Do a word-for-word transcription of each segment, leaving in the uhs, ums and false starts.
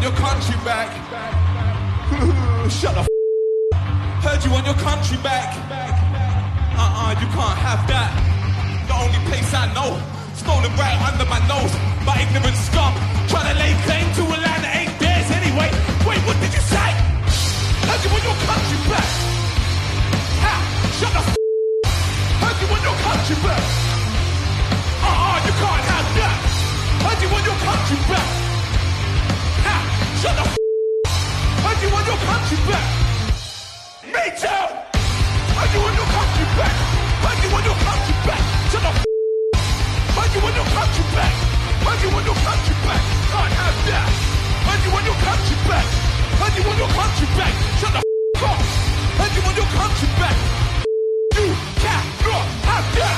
want your country back. Shut the f***. Heard you want your country back. Uh-uh, you can't have that. The only place I know, stolen right under my nose by ignorant scum, trying to lay claim to a land that ain't theirs anyway. Wait, what did you say? Heard you want your country back. Ha! Shut the f***. Heard you want your country back. Uh-uh, you can't have that. Heard you want your country back. Ha! Shut the f***. Heard you want your country back. Me too! Heard you want your country back. Heard you want your country back. Shut the f***. Heard you want your country back. Heard you want your country back. Can't have that. Heard you want your country back. Heard you want your country back. Shut the f*** up. Heard you want your country back. You cannot have that.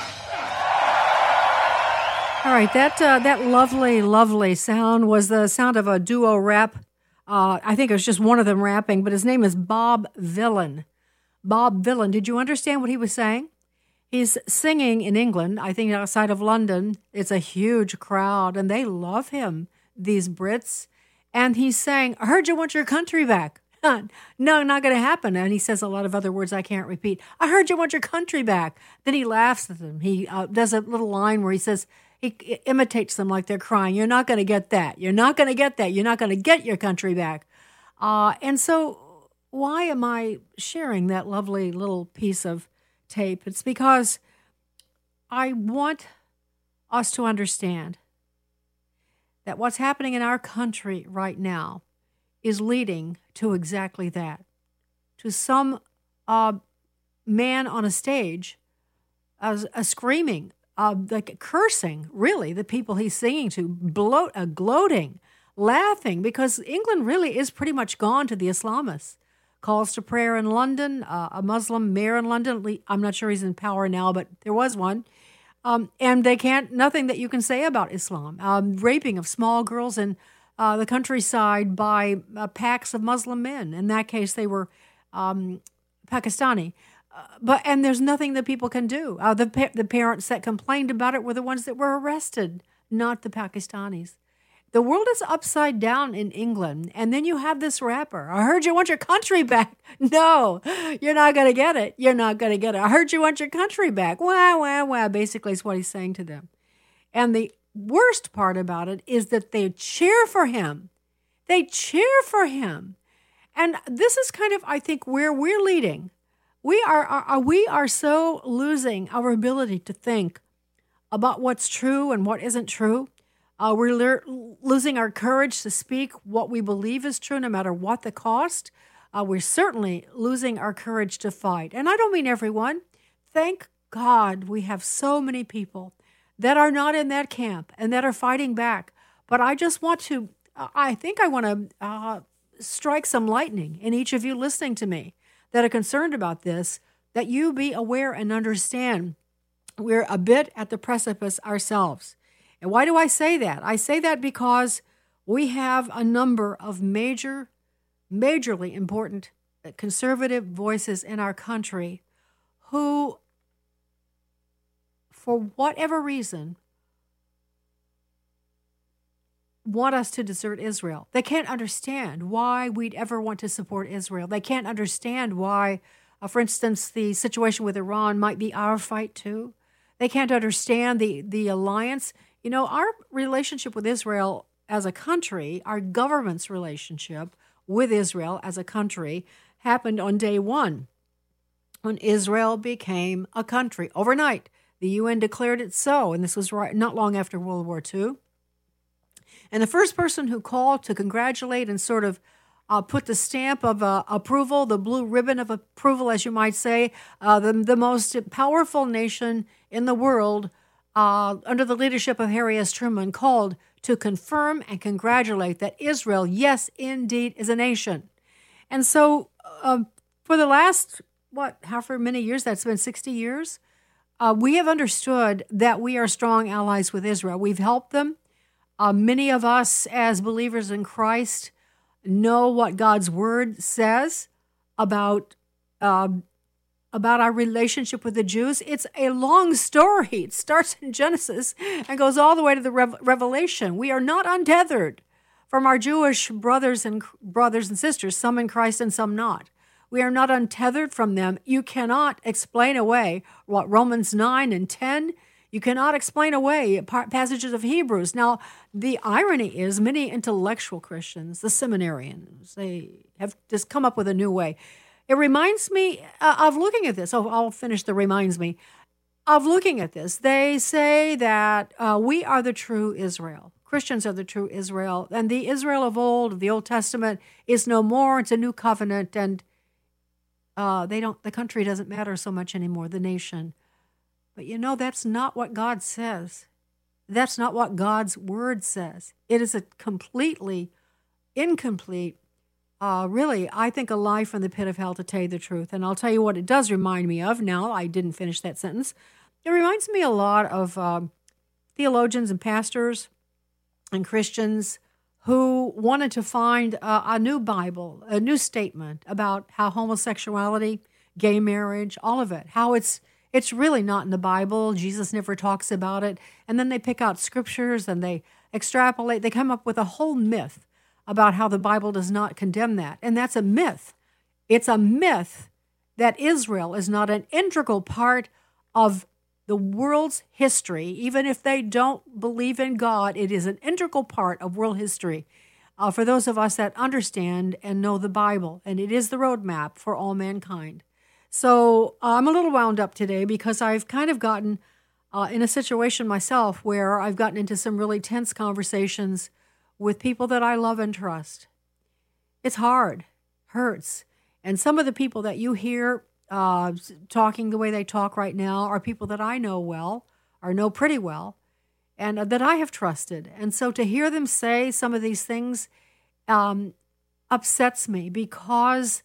All right, that uh, that lovely, lovely sound was the sound of a duo rap. Uh, I think it was just one of them rapping, but his name is Bob Vylan. Bob Vylan. Did you understand what he was saying? He's singing in England, I think outside of London. It's a huge crowd, and they love him, these Brits. And he's saying, I heard you want your country back. No, not going to happen. And he says a lot of other words I can't repeat. I heard you want your country back. Then he laughs at them. He uh, does a little line where he says, he imitates them like they're crying. You're not going to get that. You're not going to get that. You're not going to get your country back. Uh, and so why am I sharing that lovely little piece of tape? It's because I want us to understand that what's happening in our country right now is leading to exactly that. To some uh, man on a stage uh, uh, screaming, uh, like cursing, really, the people he's singing to, bloat, uh, gloating, laughing, because England really is pretty much gone to the Islamists. Calls to prayer in London, uh, a Muslim mayor in London. I'm not sure he's in power now, but there was one. Um, and they can't, nothing that you can say about Islam. Um, raping of small girls in uh, the countryside by uh, packs of Muslim men. In that case, they were um, Pakistani. Uh, but and there's nothing that people can do. Uh, the pa- the parents that complained about it were the ones that were arrested, not the Pakistanis. The world is upside down in England, and then you have this rapper. I heard you want your country back. No, you're not going to get it. You're not going to get it. I heard you want your country back. Wah, wah, wah, basically is what he's saying to them. And the worst part about it is that they cheer for him. They cheer for him. And this is kind of, I think, where we're leading. We are, are we are so losing our ability to think about what's true and what isn't true. Uh, we're le- losing our courage to speak what we believe is true, no matter what the cost. Uh, we're certainly losing our courage to fight. And I don't mean everyone. Thank God we have so many people that are not in that camp and that are fighting back. But I just want to, uh, I think I want to uh, strike some lightning in each of you listening to me that are concerned about this, that you be aware and understand we're a bit at the precipice ourselves. And why do I say that? I say that because we have a number of major, majorly important conservative voices in our country who, for whatever reason, want us to desert Israel. They can't understand why we'd ever want to support Israel. They can't understand why, uh, for instance, the situation with Iran might be our fight too. They can't understand the, the alliance. You know, our relationship with Israel as a country, our government's relationship with Israel as a country happened on day one when Israel became a country. Overnight, the U N declared it so, and this was right not long after World War Two. And the first person who called to congratulate and sort of uh, put the stamp of uh, approval, the blue ribbon of approval, as you might say, uh, the, the most powerful nation in the world, uh, under the leadership of Harry S. Truman, called to confirm and congratulate that Israel, yes, indeed, is a nation. And so uh, for the last, what, however many years, that's been sixty years, uh, we have understood that we are strong allies with Israel. We've helped them. Uh, many of us as believers in Christ know what God's word says about uh, about our relationship with the Jews. It's a long story. It starts in Genesis and goes all the way to the Re- Revelation. We are not untethered from our Jewish brothers and brothers and sisters, some in Christ and some not. We are not untethered from them. You cannot explain away what Romans nine and ten. You cannot explain away passages of Hebrews. Now, the irony is many intellectual Christians, the seminarians, they have just come up with a new way. It reminds me uh, of looking at this. Oh, I'll finish the reminds me. Of looking at this, they say that uh, we are the true Israel. Christians are the true Israel. And the Israel of old, the Old Testament, is no more. It's a new covenant. And uh, they don't. the country doesn't matter so much anymore, the nation. But you know, that's not what God says. That's not what God's word says. It is a completely incomplete, uh, really, I think, a lie from the pit of hell, to tell you the truth. And I'll tell you what it does remind me of. Now, I didn't finish that sentence. It reminds me a lot of uh, theologians and pastors and Christians who wanted to find uh, a new Bible, a new statement about how homosexuality, gay marriage, all of it, how it's It's really not in the Bible. Jesus never talks about it. And then they pick out scriptures and they extrapolate. They come up with a whole myth about how the Bible does not condemn that. And that's a myth. It's a myth that Israel is not an integral part of the world's history. Even if they don't believe in God, it is an integral part of world history uh, for those of us that understand and know the Bible. And it is the roadmap for all mankind. So uh, I'm a little wound up today because I've kind of gotten uh, in a situation myself where I've gotten into some really tense conversations with people that I love and trust. It's hard, hurts. And some of the people that you hear uh, talking the way they talk right now are people that I know well, or know pretty well, and uh, that I have trusted. And so to hear them say some of these things um, upsets me because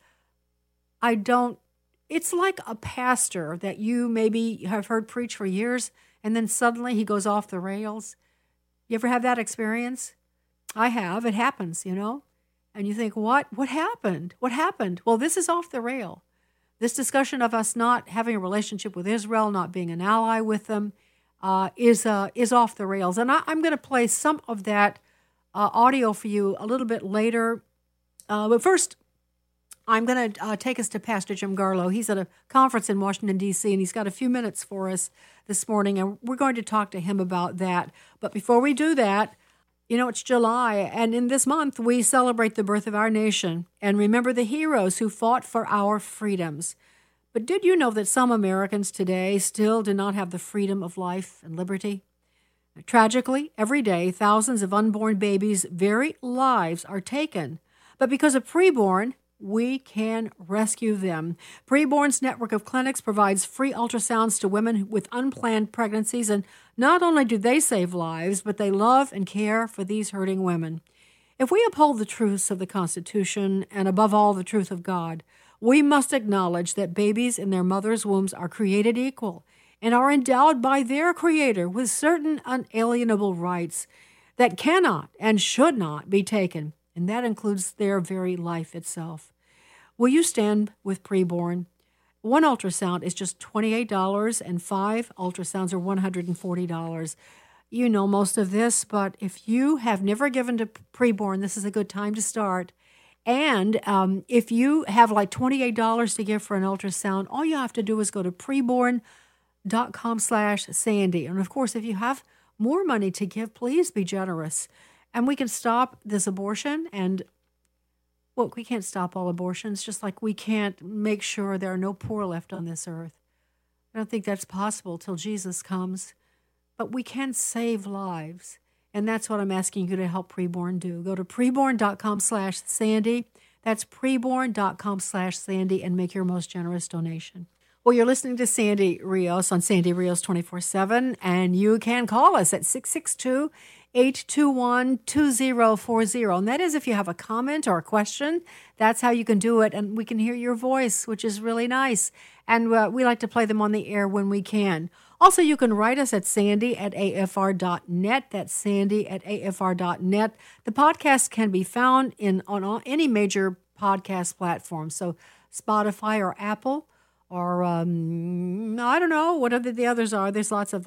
I don't. It's like a pastor that you maybe have heard preach for years, and then suddenly he goes off the rails. You ever have that experience? I have. It happens, you know? And you think, what? What happened? What happened? Well, this is off the rail. This discussion of us not having a relationship with Israel, not being an ally with them, uh, is uh, is off the rails. And I, I'm going to play some of that uh, audio for you a little bit later. Uh, but first, I'm going to uh, take us to Pastor Jim Garlow. He's at a conference in Washington, D C, and he's got a few minutes for us this morning, and we're going to talk to him about that. But before we do that, you know, it's July, and in this month, we celebrate the birth of our nation and remember the heroes who fought for our freedoms. But did you know that some Americans today still do not have the freedom of life and liberty? Tragically, every day, thousands of unborn babies' very lives are taken. But because of preborn, we can rescue them. Preborn's network of clinics provides free ultrasounds to women with unplanned pregnancies, and not only do they save lives, but they love and care for these hurting women. If we uphold the truths of the Constitution, and above all the truth of God, we must acknowledge that babies in their mother's wombs are created equal and are endowed by their Creator with certain unalienable rights that cannot and should not be taken, and that includes their very life itself. Will you stand with preborn? One ultrasound is just twenty-eight dollars, and five ultrasounds are one hundred forty dollars. You know most of this, but if you have never given to preborn, this is a good time to start. And um, if you have like twenty-eight dollars to give for an ultrasound, all you have to do is go to preborn.com slash Sandy. And of course, if you have more money to give, please be generous. And we can stop this abortion, and, well, we can't stop all abortions, just like we can't make sure there are no poor left on this earth. I don't think that's possible till Jesus comes. But we can save lives, and that's what I'm asking you to help Preborn do. Go to preborn.com slash Sandy. That's preborn.com slash Sandy, and make your most generous donation. Well, you're listening to Sandy Rios on Sandy Rios twenty-four seven, and you can call us at six six two, eight two one, two zero four zero. And that is if you have a comment or a question. That's how you can do it, and we can hear your voice, which is really nice. And uh, we like to play them on the air when we can. Also, you can write us at sandy at a f r dot net. That's sandy at a f r dot net. The podcast can be found in on all, any major podcast platform, so Spotify or Apple, or um, I don't know, whatever the others are. There's lots of them.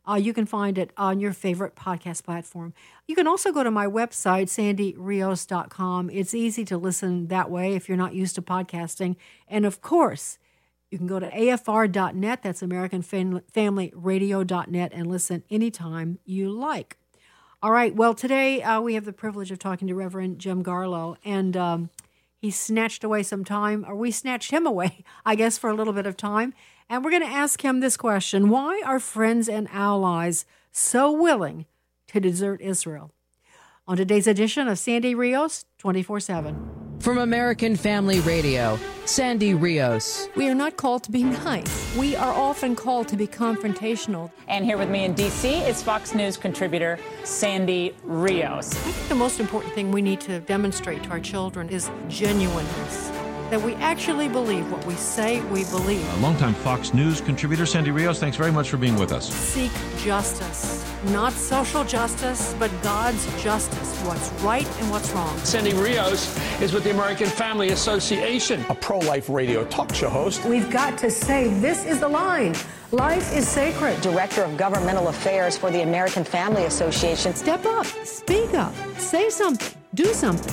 Uh, you can find it on your favorite podcast platform. You can also go to my website, sandy rios dot com. It's easy to listen that way if you're not used to podcasting. And of course, you can go to A F R dot net, that's American Family Radio dot net, and listen anytime you like. All right, well, today uh, we have the privilege of talking to Reverend Jim Garlow, and um, he snatched away some time, or we snatched him away, I guess, for a little bit of time. And we're going to ask him this question: why are friends and allies so willing to desert Israel? On today's edition of Sandy Rios twenty-four seven. From American Family Radio, Sandy Rios. We are not called to be nice. We are often called to be confrontational. And here with me in D C is Fox News contributor Sandy Rios. I think the most important thing we need to demonstrate to our children is genuineness. That we actually believe what we say we believe. A longtime Fox News contributor, Sandy Rios, thanks very much for being with us. Seek justice. Not social justice, but God's justice. What's right and what's wrong. Sandy Rios is with the American Family Association, a pro-life radio talk show host. We've got to say this is the line. Life is sacred. Director of Governmental Affairs for the American Family Association. Step up. Speak up. Say something. Do something.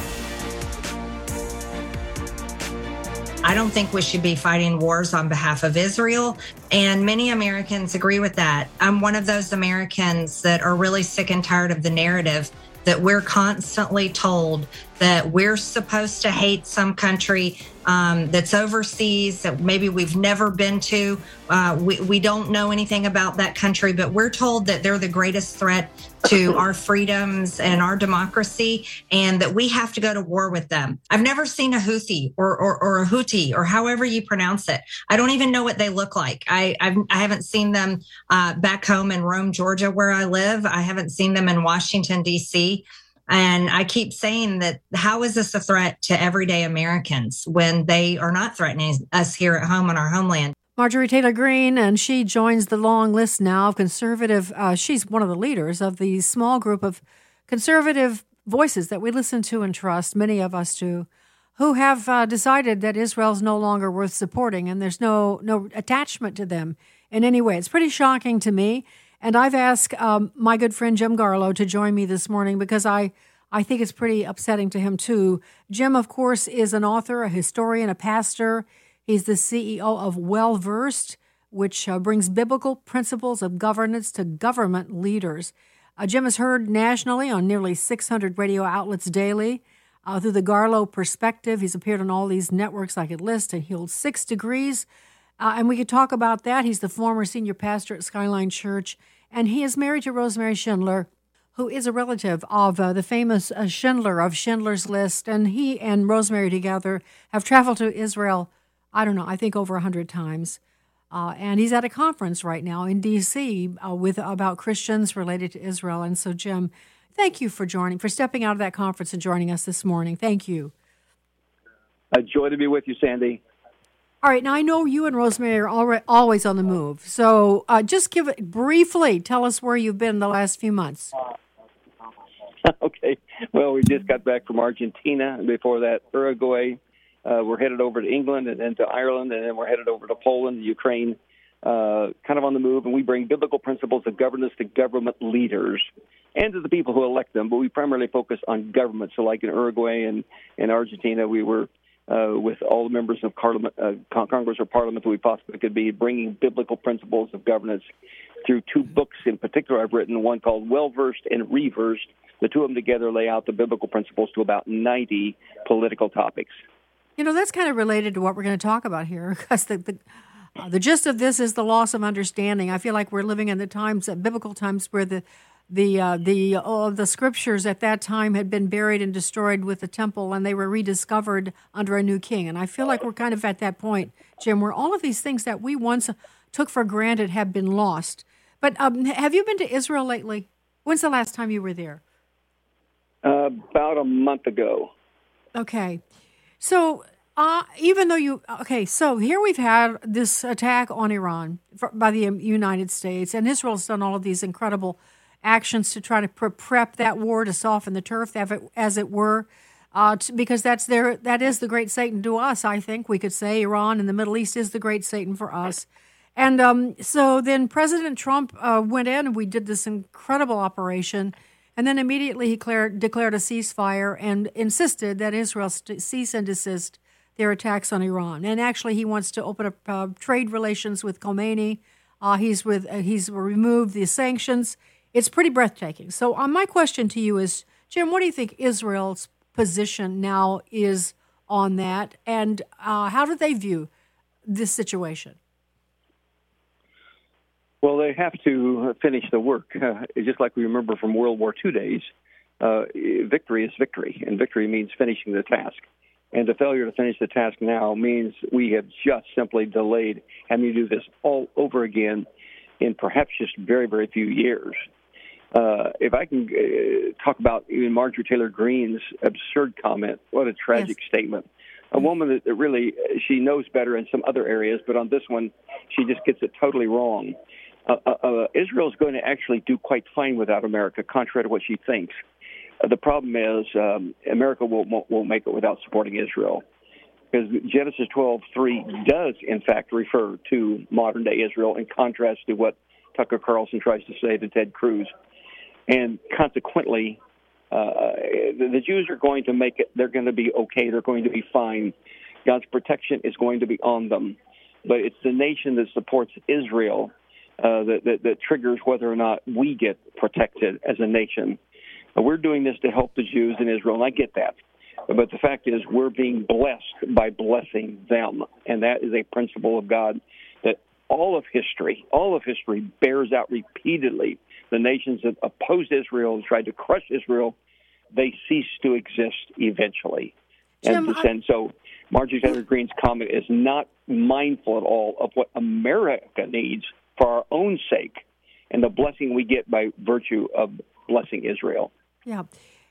I don't think we should be fighting wars on behalf of Israel, and many Americans agree with that. I'm one of those Americans that are really sick and tired of the narrative that we're constantly told that we're supposed to hate some country um, that's overseas, that maybe we've never been to. Uh, we, we don't know anything about that country, but we're told that they're the greatest threat to our freedoms and our democracy, and that we have to go to war with them. I've never seen a Houthi or, or, or a Houthi, or however you pronounce it. I don't even know what they look like. I I've, I haven't seen them uh, back home in Rome, Georgia, where I live. I haven't seen them in Washington, D C, and I keep saying that, how is this a threat to everyday Americans when they are not threatening us here at home in our homeland? Marjorie Taylor Greene, and she joins the long list now of conservative, uh, she's one of the leaders of the small group of conservative voices that we listen to and trust, many of us do, who have uh, decided that Israel's no longer worth supporting, and there's no no attachment to them in any way. It's pretty shocking to me. And I've asked um, my good friend Jim Garlow to join me this morning because I, I think it's pretty upsetting to him, too. Jim, of course, is an author, a historian, a pastor. He's the C E O of Well Versed, which uh, brings biblical principles of governance to government leaders. Uh, Jim is heard nationally on nearly six hundred radio outlets daily. Uh, through the Garlow Perspective, he's appeared on all these networks I could list, and he holds six degrees. Uh, and we could talk about that. He's the former senior pastor at Skyline Church, and he is married to Rosemary Schindler, who is a relative of uh, the famous uh, Schindler of Schindler's List. And he and Rosemary together have traveled to Israel, I don't know, I think over one hundred times. Uh, and he's at a conference right now in D C uh, with about Christians related to Israel. And so, Jim, thank you for joining, for stepping out of that conference and joining us this morning. Thank you. A joy to be with you, Sandy. All right. Now, I know you and Rosemary are already, always on the move. So uh, just give it briefly. Tell us where you've been the last few months. Okay. Well, we just got back from Argentina, and before that, Uruguay. Uh, we're headed over to England and then to Ireland, and then we're headed over to Poland, Ukraine, uh, kind of on the move. And we bring biblical principles of governance to government leaders and to the people who elect them. But we primarily focus on government. So like in Uruguay and in Argentina, we were uh, with all the members of Parliament, uh, Congress or Parliament that we possibly could be, bringing biblical principles of governance through two books in particular I've written, one called Well Versed and Reversed. The two of them together lay out the biblical principles to about ninety political topics. You know, that's kind of related to what we're going to talk about here, because the the, uh, the gist of this is the loss of understanding. I feel like we're living in the times, uh, biblical times, where the the uh, the uh, the scriptures at that time had been buried and destroyed with the temple, and they were rediscovered under a new king. And I feel like we're kind of at that point, Jim, where all of these things that we once took for granted have been lost. But um, have you been to Israel lately? When's the last time you were there? Uh, about a month ago. Okay. So uh, even though you, okay, so here we've had this attack on Iran by the United States, and Israel's done all of these incredible actions to try to pre- prep that war, to soften the turf, as it were, uh, to, because that's their, that is the great Satan to us, I think we could say. Iran and the Middle East is the great Satan for us. And um, so then President Trump uh, went in and we did this incredible operation. And then immediately he declared, declared a ceasefire and insisted that Israel st- cease and desist their attacks on Iran. And actually he wants to open up uh, trade relations with Khomeini. Uh, he's with uh, he's removed the sanctions. It's pretty breathtaking. So uh, my question to you is, Jim, what do you think Israel's position now is on that? And uh, how do they view this situation? Well, they have to finish the work. Uh, just like we remember from World War Two days, uh, victory is victory, and victory means finishing the task. And the failure to finish the task now means we have just simply delayed having to do this all over again in perhaps just very, very few years. Uh, if I can uh, talk about even Marjorie Taylor Greene's absurd comment, what a tragic yes. statement. A woman that, that really, she knows better in some other areas, but on this one, she just gets it totally wrong. Uh, uh, Israel is going to actually do quite fine without America, contrary to what she thinks. Uh, the problem is um, America won't, won't make it without supporting Israel, because Genesis twelve three does, in fact, refer to modern-day Israel in contrast to what Tucker Carlson tries to say to Ted Cruz. And consequently, uh, the, the Jews are going to make it, they're going to be okay, they're going to be fine. God's protection is going to be on them. But it's the nation that supports Israel Uh, that, that, that triggers whether or not we get protected as a nation. Uh, we're doing this to help the Jews in Israel, and I get that. But the fact is we're being blessed by blessing them, and that is a principle of God that all of history, all of history bears out repeatedly. The nations that opposed Israel and tried to crush Israel, they cease to exist eventually. Jim, and, I- and so Marjorie Taylor Greene's comment is not mindful at all of what America needs for our own sake, and the blessing we get by virtue of blessing Israel. Yeah,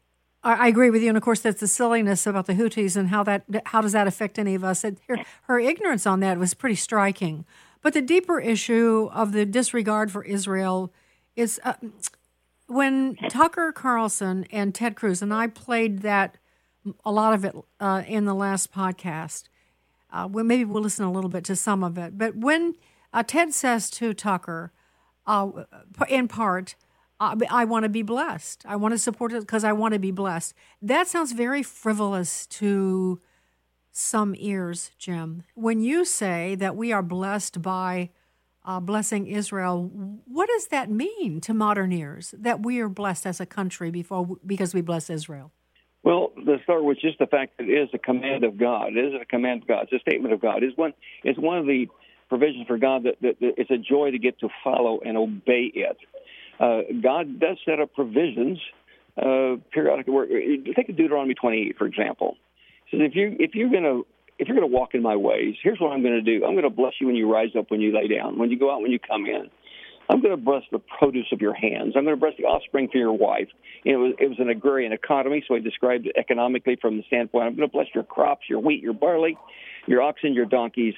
I agree with you, and of course, that's the silliness about the Houthis and how that how does that affect any of us? Her, her ignorance on that was pretty striking. But the deeper issue of the disregard for Israel is uh, when Tucker Carlson and Ted Cruz, and I played that a lot of it uh, in the last podcast. Uh, well, maybe we'll listen a little bit to some of it, but when Uh, Ted says to Tucker, uh, in part, uh, I want to be blessed. I want to support it because I want to be blessed. That sounds very frivolous to some ears, Jim. When you say that we are blessed by uh, blessing Israel, what does that mean to modern ears, that we are blessed as a country before because we bless Israel? Well, the start with just the fact that it is a command of God. It is a command of God. It's a statement of God. It's one, it's one of the provisions for God that, that, that it's a joy to get to follow and obey it. Uh, God does set up provisions uh, periodically. Where, think of Deuteronomy twenty-eight, for example. It says if you if you're gonna if you're gonna walk in my ways, here's what I'm going to do. I'm going to bless you when you rise up, when you lay down, when you go out, when you come in. I'm going to bless the produce of your hands. I'm going to bless the offspring for your wife. You know, it was, it was an agrarian economy, so he described it economically from the standpoint. I'm going to bless your crops, your wheat, your barley, your oxen, your donkeys.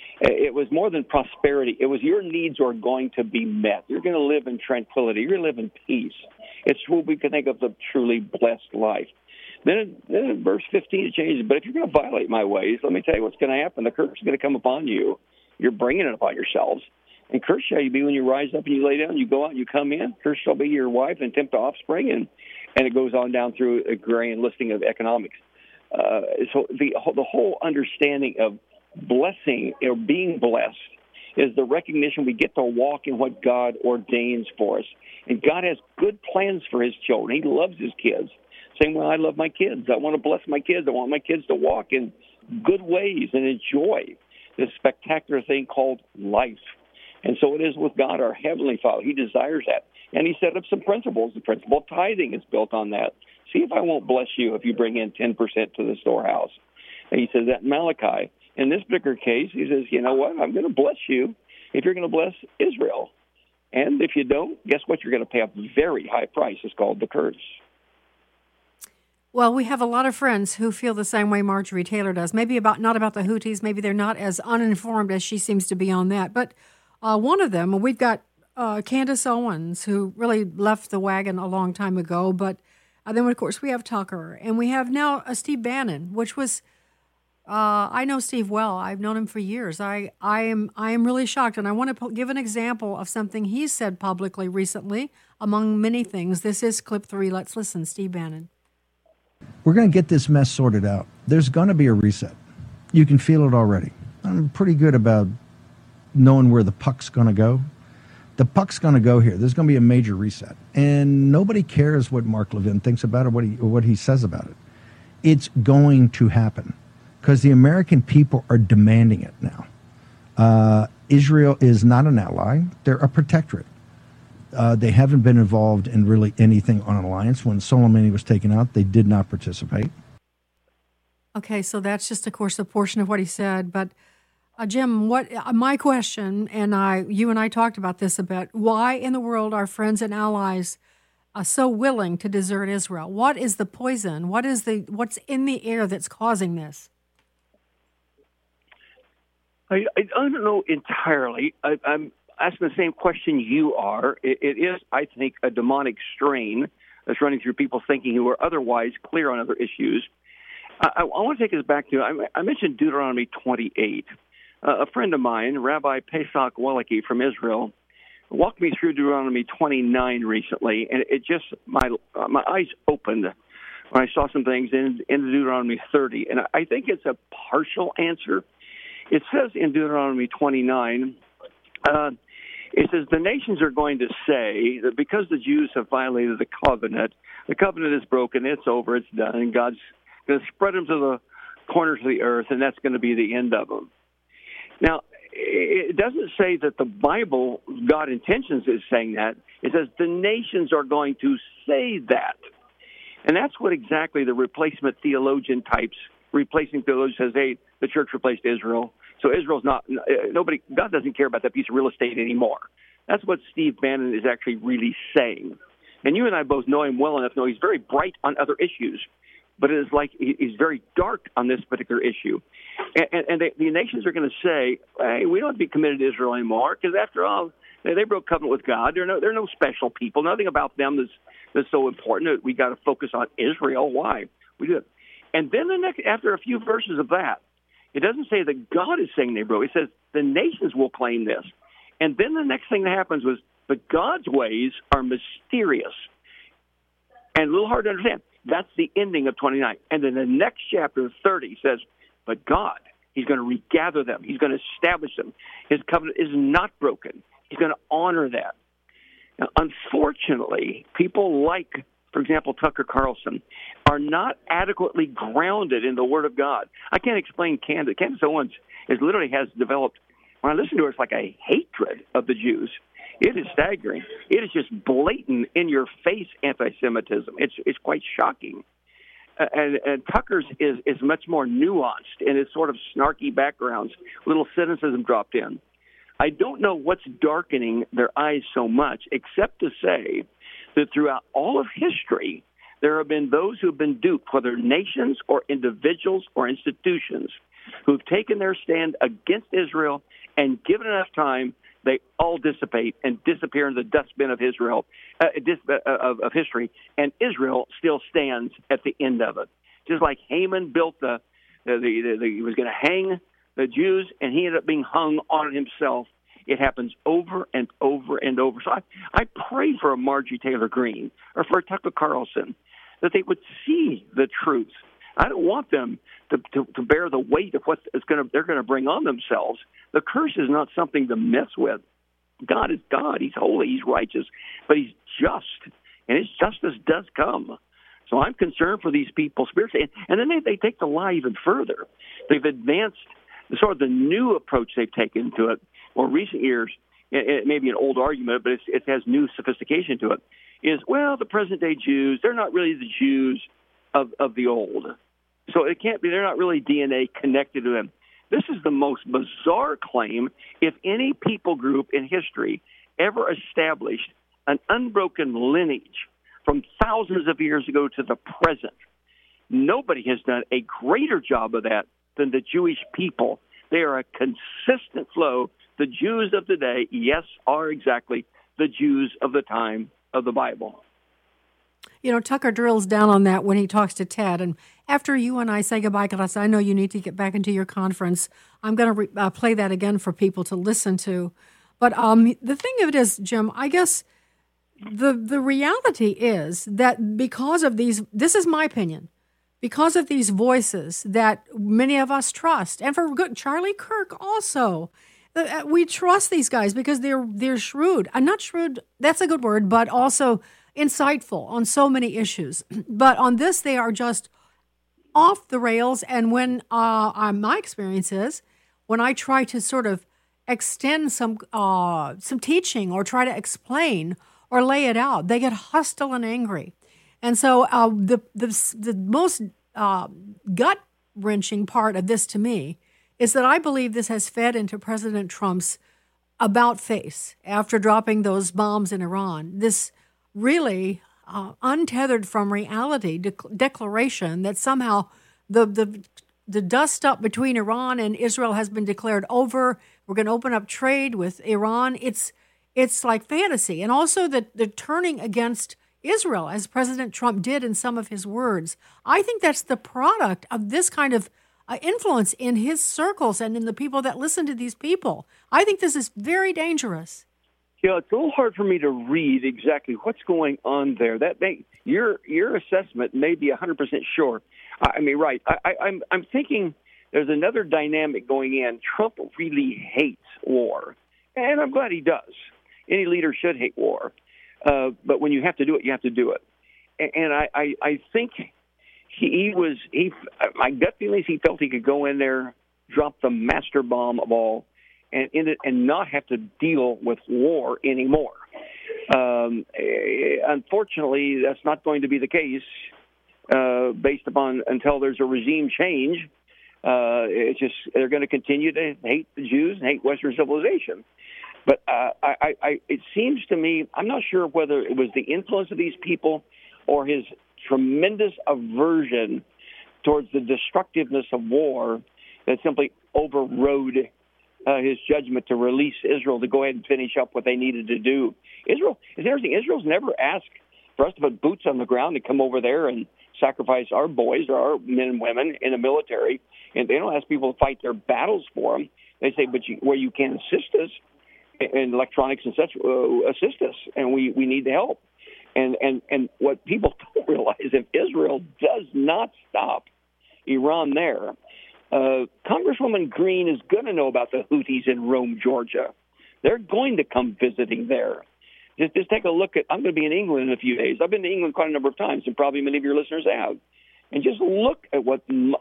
It was more than prosperity. It was your needs are going to be met. You're going to live in tranquility. You're going to live in peace. It's what we can think of as a truly blessed life. Then, then in verse fifteen, it changes. But if you're going to violate my ways, let me tell you what's going to happen. The curse is going to come upon you. You're bringing it upon yourselves. And cursed shall you be when you rise up and you lay down, you go out and you come in. Cursed shall be your wife and tempt the offspring. And, and it goes on down through agrarian listing of economics. Uh, so the the whole understanding of blessing or being blessed is the recognition we get to walk in what God ordains for us. And God has good plans for his children. He loves his kids. Same way I love my kids. I want to bless my kids. I want my kids to walk in good ways and enjoy this spectacular thing called life. And so it is with God, our Heavenly Father. He desires that. And he set up some principles. The principle of tithing is built on that. See if I won't bless you if you bring in ten percent to the storehouse. And he says that in Malachi. In this particular case, he says, you know what, I'm going to bless you if you're going to bless Israel. And if you don't, guess what? You're going to pay a very high price. It's called the curse. Well, we have a lot of friends who feel the same way Marjorie Taylor does. Maybe about not about the Houthis. Maybe they're not as uninformed as she seems to be on that. But uh, one of them, we've got uh, Candace Owens, who really left the wagon a long time ago. But uh, then, of course, we have Tucker. And we have now uh, Steve Bannon, which was Uh, I know Steve well. I've known him for years. I, I am I am really shocked, and I want to po- give an example of something he said publicly recently, among many things. This is clip three. Let's listen. Steve Bannon. We're going to get this mess sorted out. There's going to be a reset. You can feel it already. I'm pretty good about knowing where the puck's going to go. The puck's going to go here. There's going to be a major reset, and nobody cares what Mark Levin thinks about it, what he what he says about it. It's going to happen. Because the American people are demanding it now. Uh, Israel is not an ally. They're a protectorate. Uh, they haven't been involved in really anything on an alliance. When Soleimani was taken out, they did not participate. Okay, so that's just, of course, a portion of what he said. But, uh, Jim, what uh, my question, and I, you and I talked about this a bit, why in the world are friends and allies uh, so willing to desert Israel? What is the poison? What is the what's in the air that's causing this? I, I don't know entirely. I, I'm asking the same question you are. It, it is, I think, a demonic strain that's running through people's thinking who are otherwise clear on other issues. I, I, I want to take us back to, I, I mentioned Deuteronomy twenty-eight. Uh, a friend of mine, Rabbi Pesach Walicki from Israel, walked me through Deuteronomy twenty-nine recently, and it just, my uh, my eyes opened when I saw some things in, in Deuteronomy thirty. And I, I think it's a partial answer. It says in Deuteronomy twenty-nine, uh, it says, the nations are going to say that because the Jews have violated the covenant, the covenant is broken, it's over, it's done, and God's going to spread them to the corners of the earth, and that's going to be the end of them. Now, it doesn't say that the Bible, God intentions is saying that. It says the nations are going to say that. And that's what exactly the replacement theologian types, replacing theologian says, hey, the church replaced Israel. So Israel's not, nobody, God doesn't care about that piece of real estate anymore. That's what Steve Bannon is actually really saying. And you and I both know him well enough to know he's very bright on other issues, but it is like he's very dark on this particular issue. And, and they, the nations are going to say, hey, we don't have to be committed to Israel anymore, because after all, they, they broke covenant with God. They're no, they're no special people. Nothing about them is, is so important. We got to focus on Israel. Why? We do it. And then the next, after a few verses of that, it doesn't say that God is saying they broke. It says the nations will claim this. And then the next thing that happens was, but God's ways are mysterious and a little hard to understand. That's the ending of twenty-nine. And then the next chapter, thirty, says, but God, he's going to regather them. He's going to establish them. His covenant is not broken. He's going to honor that. Now, unfortunately, people like, for example, Tucker Carlson, are not adequately grounded in the Word of God. I can't explain Candace. Candace Owens is literally has developed, when I listen to her, it's like a hatred of the Jews. It is staggering. It is just blatant, in-your-face anti-Semitism. It's it's quite shocking. Uh, and, and Tucker's is, is much more nuanced in its sort of snarky backgrounds, little cynicism dropped in. I don't know what's darkening their eyes so much, except to say that throughout all of history, there have been those who have been duped, whether nations or individuals or institutions, who've taken their stand against Israel, and given enough time, they all dissipate and disappear in the dustbin of Israel, uh, dis, uh, of, of history, and Israel still stands at the end of it. Just like Haman built the, the, the, the, the he was going to hang the Jews, and he ended up being hung on himself. It happens over and over and over. So I, I pray for a Marjorie Taylor Greene or for a Tucker Carlson that they would see the truth. I don't want them to, to, to bear the weight of what it's going to, they're going to bring on themselves. The curse is not something to mess with. God is God. He's holy. He's righteous. But he's just. And his justice does come. So I'm concerned for these people spiritually. And, and then they, they take the lie even further. They've advanced the sort of the new approach they've taken to it. More recent years, it, it may be an old argument, but it's, it has new sophistication to it, is, well, the present-day Jews, they're not really the Jews of, of the old. So it can't be, they're not really D N A connected to them. This is the most bizarre claim if any people group in history ever established an unbroken lineage from thousands of years ago to the present. Nobody has done a greater job of that than the Jewish people. They are a consistent flow. The Jews of today, yes, are exactly the Jews of the time of the Bible. you know, Tucker drills down on that when he talks to Ted. And after you and I say goodbye, because I know you need to get back into your conference, I'm going to re- uh, play that again for people to listen to. But um, the thing of it is, Jim, I guess the the reality is that because of these, this is my opinion, because of these voices that many of us trust, and for good, Charlie Kirk also, uh, we trust these guys because they're they're shrewd. I'm not shrewd, that's a good word, but also insightful on so many issues. But on this, they are just off the rails. And when uh, uh, my experience is, when I try to sort of extend some uh, some teaching or try to explain or lay it out, they get hostile and angry. And so uh, the, the the most uh, gut-wrenching part of this to me is that I believe this has fed into President Trump's about face after dropping those bombs in Iran. This really uh, untethered from reality de- declaration that somehow the, the the dust up between Iran and Israel has been declared over. We're going to open up trade with Iran. It's it's like fantasy. And also the, the turning against Israel, as President Trump did in some of his words. I think that's the product of this kind of uh, influence in his circles and in the people that listen to these people. I think this is very dangerous. Yeah, it's a little hard for me to read exactly what's going on there. That may, your your assessment may be one hundred percent sure. I mean, right. I, I, I'm I'm thinking there's another dynamic going in. Trump really hates war, and I'm glad he does. Any leader should hate war, uh, but when you have to do it, you have to do it. And, and I, I, I think he, he was he. My gut feeling is he felt he could go in there, drop the master bomb of all, and in it, and not have to deal with war anymore. Um, unfortunately, that's not going to be the case. Uh, based upon until there's a regime change, uh, it's just they're going to continue to hate the Jews and hate Western civilization. But uh, I, I, it seems to me, I'm not sure whether it was the influence of these people or his tremendous aversion towards the destructiveness of war that simply overrode uh, his judgment to release Israel to go ahead and finish up what they needed to do. Israel, it's interesting, Israel's never asked for us to put boots on the ground and come over there and sacrifice our boys or our men and women in the military, and they don't ask people to fight their battles for them. They say, but you, where you can assist us in electronics and such, uh, assist us, and we, we need the help. And, and, and what people don't realize, if Israel does not stop Iran there, uh, Congresswoman Green is going to know about the Houthis in Rome, Georgia. They're going to come visiting there. Just, just take a look at, I'm going to be in England in a few days. I've been to England quite a number of times, and probably many of your listeners have. And just look at what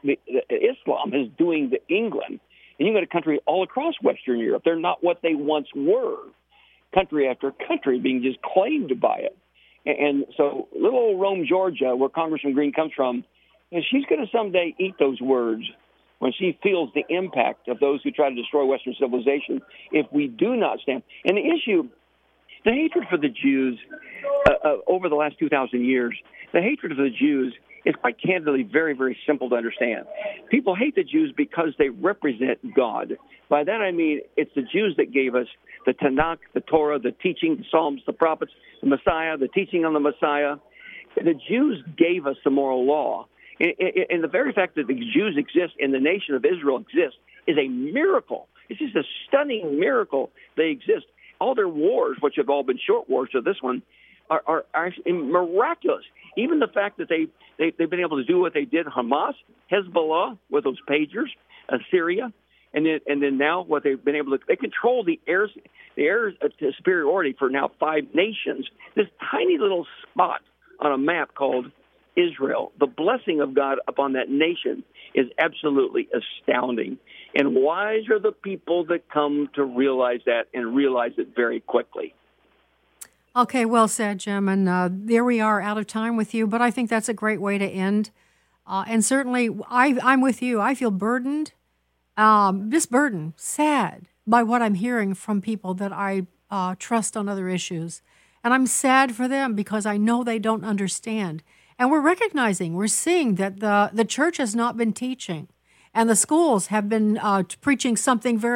Islam is doing to England. And you go to country all across Western Europe. They're not what they once were. Country after country being just claimed by it. And so little old Rome, Georgia, where Congressman Green comes from, and she's going to someday eat those words when she feels the impact of those who try to destroy Western civilization if we do not stand. And the issue... The hatred for the Jews uh, uh, over the last two thousand years, the hatred of the Jews is quite candidly very, very simple to understand. People hate the Jews because they represent God. By that I mean it's the Jews that gave us the Tanakh, the Torah, the teaching, the Psalms, the prophets, the Messiah, the teaching on the Messiah. The Jews gave us the moral law. And, and the very fact that the Jews exist and the nation of Israel exists is a miracle. It's just a stunning miracle they exist. All their wars, which have all been short wars to this one, are, are, are miraculous. Even the fact that they, they, they've been able to do what they did, Hamas, Hezbollah, with those pagers, uh, Syria, and then and then now what they've been able to, they control the air, the air superiority for now five nations. This tiny little spot on a map called Israel, the blessing of God upon that nation is absolutely astounding. And wise are the people that come to realize that and realize it very quickly. Okay, well said, Jim. And uh, there we are out of time with you, but I think that's a great way to end. Uh, and certainly, I, I'm with you. I feel burdened, um, just burdened, sad by what I'm hearing from people that I uh, trust on other issues. And I'm sad for them because I know they don't understand. And we're recognizing, we're seeing that the, the church has not been teaching. And the schools have been uh, preaching something very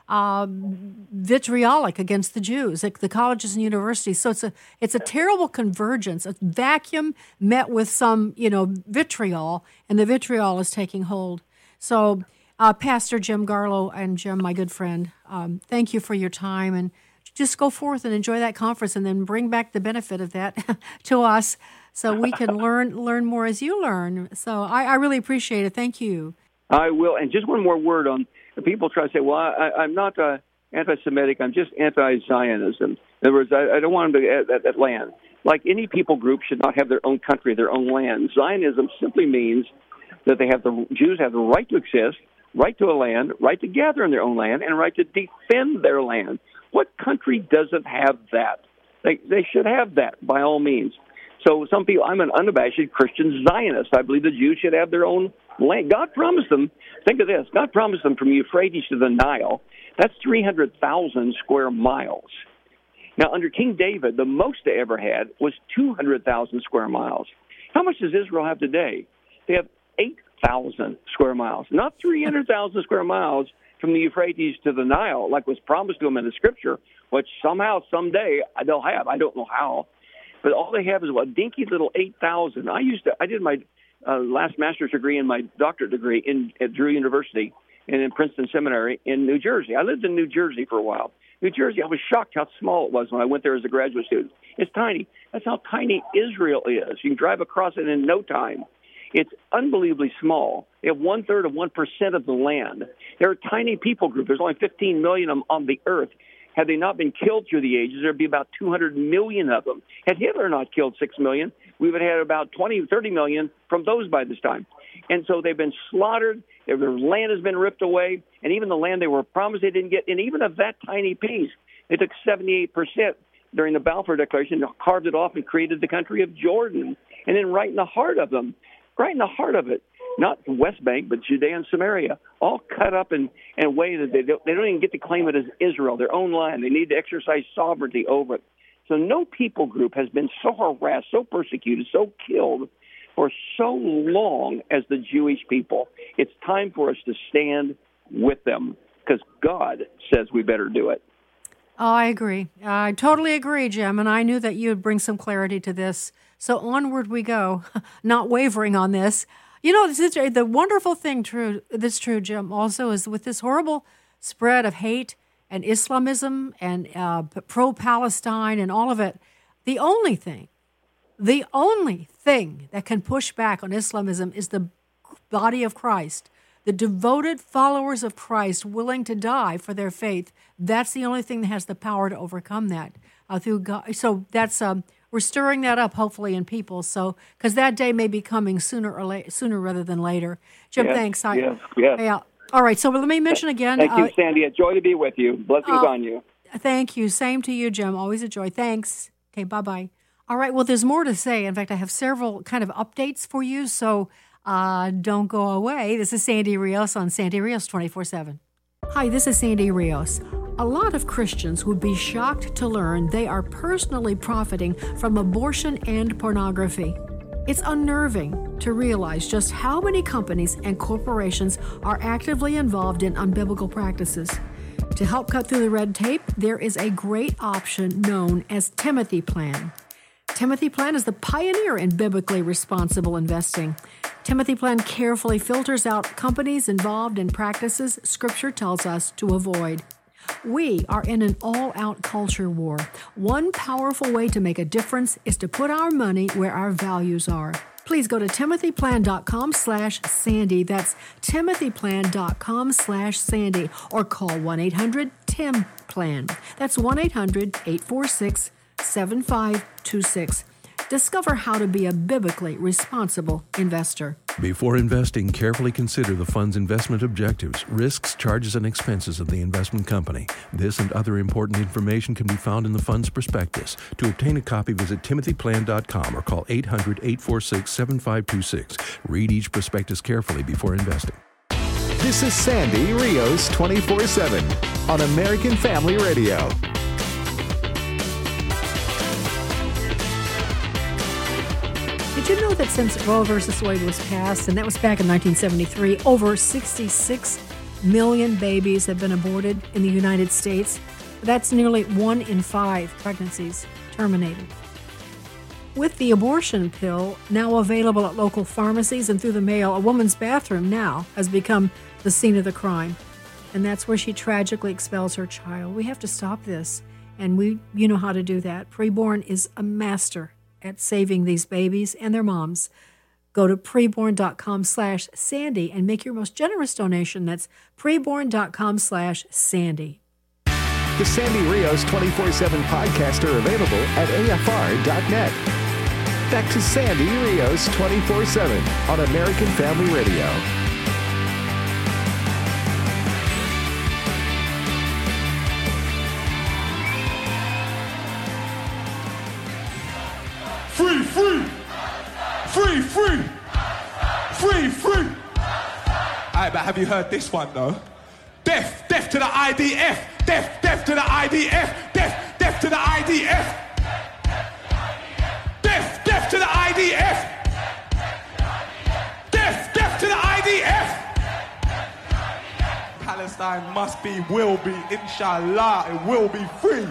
uh, vitriolic against the Jews, like the colleges and universities. So it's a it's a terrible convergence. A vacuum met with some, you know, vitriol, and the vitriol is taking hold. So, uh, Pastor Jim Garlow and Jim, my good friend, um, thank you for your time, and just go forth and enjoy that conference, and then bring back the benefit of that to us, so we can learn learn more as you learn. So I, I really appreciate it. Thank you. I will. And just one more word on the people try to say, well, I, I'm not uh, anti-Semitic. I'm just anti-Zionism. In other words, I, I don't want them to get that, that land. Like any people group should not have their own country, their own land. Zionism simply means that they have the Jews have the right to exist, right to a land, right to gather in their own land, and right to defend their land. What country doesn't have that? They, they should have that by all means. So some people, I'm an unabashed Christian Zionist. I believe the Jews should have their own land. God promised them, think of this, God promised them from Euphrates to the Nile. That's three hundred thousand square miles. Now, under King David, the most they ever had was two hundred thousand square miles. How much does Israel have today? They have eight thousand square miles, not three hundred thousand square miles from the Euphrates to the Nile, like was promised to them in the Scripture, which somehow, someday, they'll have. I don't know how. But all they have is a dinky little eight thousand. I used to, I did my uh, last master's degree and my doctorate degree in at Drew University and in Princeton Seminary in New Jersey. I lived in New Jersey for a while. New Jersey, I was shocked how small it was when I went there as a graduate student. It's tiny. That's how tiny Israel is. You can drive across it in no time. It's unbelievably small. They have one-third of one percent of the land. They're a tiny people group. There's only fifteen million of them on the earth. Had they not been killed through the ages, there'd be about two hundred million of them. Had Hitler not killed six million, we would have had about twenty, thirty million from those by this time. And so they've been slaughtered. Their land has been ripped away. And even the land they were promised they didn't get, and even of that tiny piece, they took seventy-eight percent during the Balfour Declaration, carved it off and created the country of Jordan. And then right in the heart of them, right in the heart of it, not the West Bank, but Judea and Samaria, all cut up in, in a way that they don't, they don't even get to claim it as Israel, their own land. They need to exercise sovereignty over it. So no people group has been so harassed, so persecuted, so killed for so long as the Jewish people. It's time for us to stand with them because God says we better do it. Oh, I agree. I totally agree, Jim, and I knew that you would bring some clarity to this. So onward we go, not wavering on this. You know, this is, the wonderful thing true that's true, Jim, also is with this horrible spread of hate and Islamism and uh, pro-Palestine and all of it, the only thing, the only thing that can push back on Islamism is the body of Christ, the devoted followers of Christ willing to die for their faith. That's the only thing that has the power to overcome that uh, through God. So that's um, we're stirring that up, hopefully, in people. So because that day may be coming sooner or la- sooner rather than later. Jim, yes, thanks. I, yes, yes. Yeah. All right. So let me mention again. Thank you, uh, Sandy. A joy to be with you. Blessings uh, on you. Thank you. Same to you, Jim. Always a joy. Thanks. Okay. Bye bye. All right. Well, there's more to say. In fact, I have several kind of updates for you. So. Uh, don't go away. This is Sandy Rios on Sandy Rios twenty-four seven. Hi, this is Sandy Rios. A lot of Christians would be shocked to learn they are personally profiting from abortion and pornography. It's unnerving to realize just how many companies and corporations are actively involved in unbiblical practices. To help cut through the red tape, there is a great option known as Timothy Plan. Timothy Plan is the pioneer in biblically responsible investing. Timothy Plan carefully filters out companies involved in practices Scripture tells us to avoid. We are in an all-out culture war. One powerful way to make a difference is to put our money where our values are. Please go to timothyplan.com slash Sandy. That's timothyplan.com slash Sandy. Or call one eight hundred T I M Plan. That's one eight hundred eight four six seven five two six. Discover how to be a biblically responsible investor. Before investing, carefully consider the fund's investment objectives, risks, charges, and expenses of the investment company. This and other important information can be found in the fund's prospectus. To obtain a copy, visit timothy plan dot com or call eight hundred eight four six seven five two six. Read each prospectus carefully before investing. This is Sandy Rios twenty-four seven on American Family Radio. Did you know that since Roe versus Wade was passed, and that was back in nineteen seventy-three, over sixty-six million babies have been aborted in the United States. That's nearly one in five pregnancies terminated. With the abortion pill now available at local pharmacies and through the mail, a woman's bathroom now has become the scene of the crime. And that's where she tragically expels her child. We have to stop this. And we, you know how to do that. Preborn is a master at saving these babies and their moms. Go to preborn.com slash Sandy and make your most generous donation. That's preborn.com slash Sandy. The Sandy Rios twenty-four seven podcast are available at A F R dot net. Back to Sandy Rios twenty-four seven on American Family Radio. Free, free! Free, free! Free, free! Alright, but have you heard this one though? Death, death to the I D F! Death, death to the I D F! Death, death to the I D F! Death, death to the I D F! Death, death to the I D F! Palestine must be, will be, inshallah, it will be free.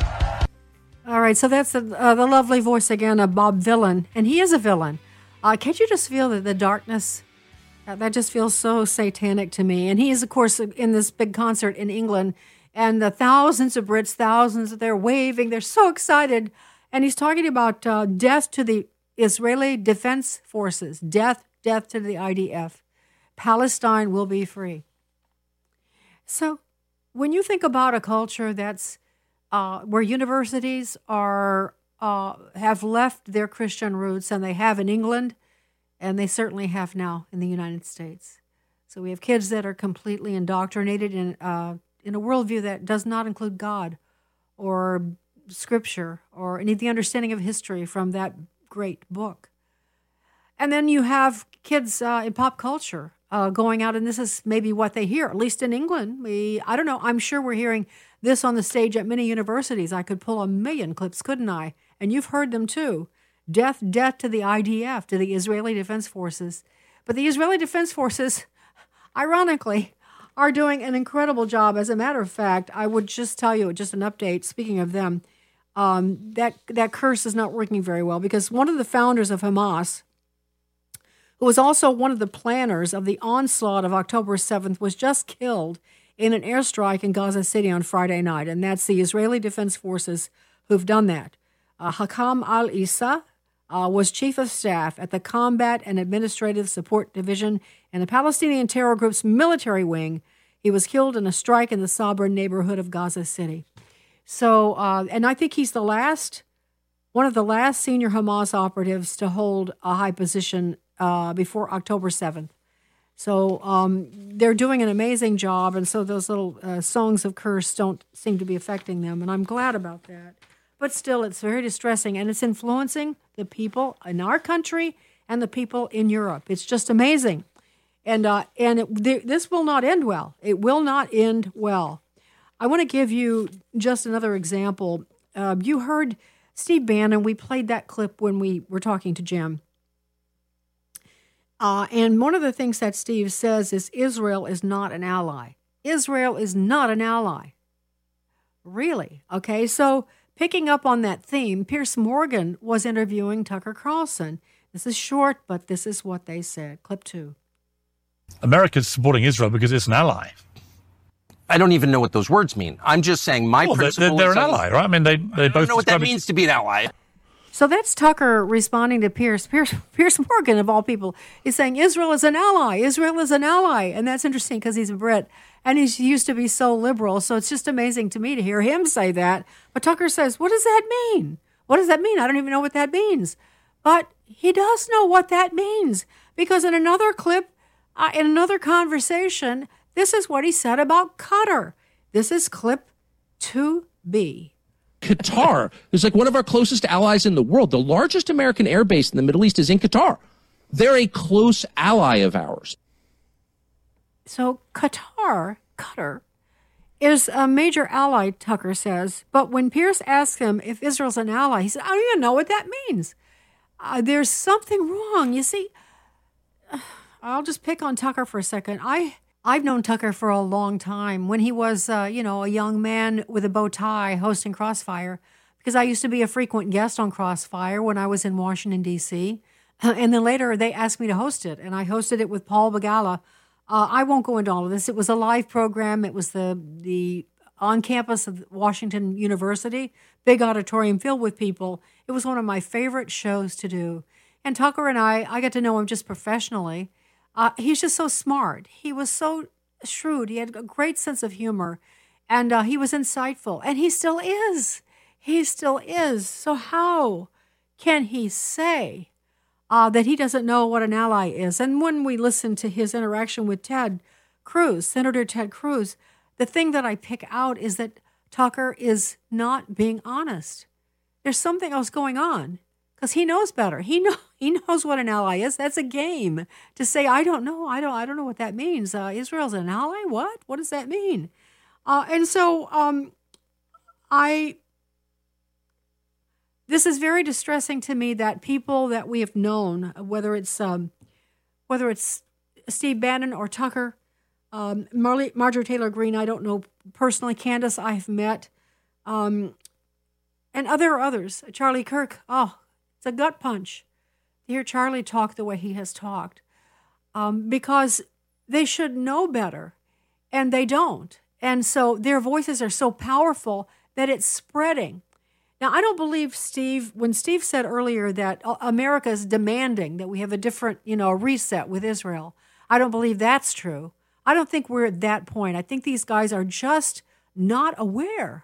All right, so that's the, uh, the lovely voice again of Bob Vylan, and he is a villain. Uh, can't you just feel that the darkness? Uh, that just feels so satanic to me. And he is, of course, in this big concert in England, and the thousands of Brits, thousands, they're waving, they're so excited. And he's talking about uh, death to the Israeli Defense Forces, death, death to the I D F. Palestine will be free. So when you think about a culture that's uh, where universities are uh, have left their Christian roots, and they have in England, and they certainly have now in the United States. So we have kids that are completely indoctrinated in uh, in a worldview that does not include God or Scripture or any of the understanding of history from that great book. And then you have kids uh, in pop culture uh, going out, and this is maybe what they hear, at least in England. We, I don't know, I'm sure we're hearing this on the stage at many universities. I could pull a million clips, couldn't I? And you've heard them too. Death, death to the I D F, to the Israeli Defense Forces. But the Israeli Defense Forces, ironically, are doing an incredible job. As a matter of fact, I would just tell you, just an update, speaking of them, um, that, that curse is not working very well, because one of the founders of Hamas, who was also one of the planners of the onslaught of October seventh, was just killed in an airstrike in Gaza City on Friday night. And that's the Israeli Defense Forces who've done that. Uh, Hakam al-Issa uh, was chief of staff at the Combat and Administrative Support Division in the Palestinian terror group's military wing. He was killed in a strike in the Sabra neighborhood of Gaza City. So, uh, and I think he's the last, one of the last senior Hamas operatives to hold a high position uh, before October seventh. So um, they're doing an amazing job, and so those little uh, songs of curse don't seem to be affecting them, and I'm glad about that. But still, it's very distressing, and it's influencing the people in our country and the people in Europe. It's just amazing. And uh, and it, th- this will not end well. It will not end well. I want to give you just another example. Uh, you heard Steve Bannon. We played that clip when we were talking to Jim. Uh, and one of the things that Steve says is Israel is not an ally. Israel is not an ally. Really? Okay, so picking up on that theme, Piers Morgan was interviewing Tucker Carlson. This is short, but this is what they said. Clip two. America's supporting Israel because it's an ally. I don't even know what those words mean. I'm just saying my well, principle they're, they're is... They're an ally, right? I mean, they, they I both... don't know what that it. means to be an ally. So that's Tucker responding to Piers. Piers. Piers Morgan, of all people, is saying Israel is an ally. Israel is an ally. And that's interesting because he's a Brit. And he's, he used to be so liberal. So it's just amazing to me to hear him say that. But Tucker says, what does that mean? What does that mean? I don't even know what that means. But he does know what that means. Because in another clip, uh, in another conversation, this is what he said about Qatar. This is clip two B. Qatar is like one of our closest allies in the world. The largest American air base in the Middle East is in Qatar. They're a close ally of ours. So Qatar, Qatar, is a major ally, Tucker says. But when Pierce asks him if Israel's an ally, he said, I don't even know what that means. Uh, there's something wrong. You see, I'll just pick on Tucker for a second. I I've known Tucker for a long time. When he was, uh, you know, a young man with a bow tie hosting Crossfire, because I used to be a frequent guest on Crossfire when I was in Washington, D C And then later they asked me to host it, and I hosted it with Paul Begala. Uh, I won't go into all of this. It was a live program. It was the the on campus of Washington University, big auditorium filled with people. It was one of my favorite shows to do. And Tucker and I, I got to know him just professionally. Uh, he's just so smart. He was so shrewd. He had a great sense of humor, and uh, he was insightful. And he still is. He still is. So how can he say uh, that he doesn't know what an ally is? And when we listen to his interaction with Ted Cruz, Senator Ted Cruz, the thing that I pick out is that Tucker is not being honest. There's something else going on because he knows better. He know he knows what an ally is. That's a game to say I don't know. I don't. I don't know what that means. Uh, Israel's an ally. What? What does that mean? Uh, and so um, I. This is very distressing to me that people that we have known, whether it's um, whether it's Steve Bannon or Tucker. Um, Marley, Marjorie Taylor Greene, I don't know personally. Candace, I've met. Um, and other others. Charlie Kirk, oh, it's a gut punch to hear Charlie talk the way he has talked. Um, because they should know better, and they don't. And so their voices are so powerful that it's spreading. Now, I don't believe Steve, when Steve said earlier that America is demanding that we have a different, you know, reset with Israel, I don't believe that's true. I don't think we're at that point. I think these guys are just not aware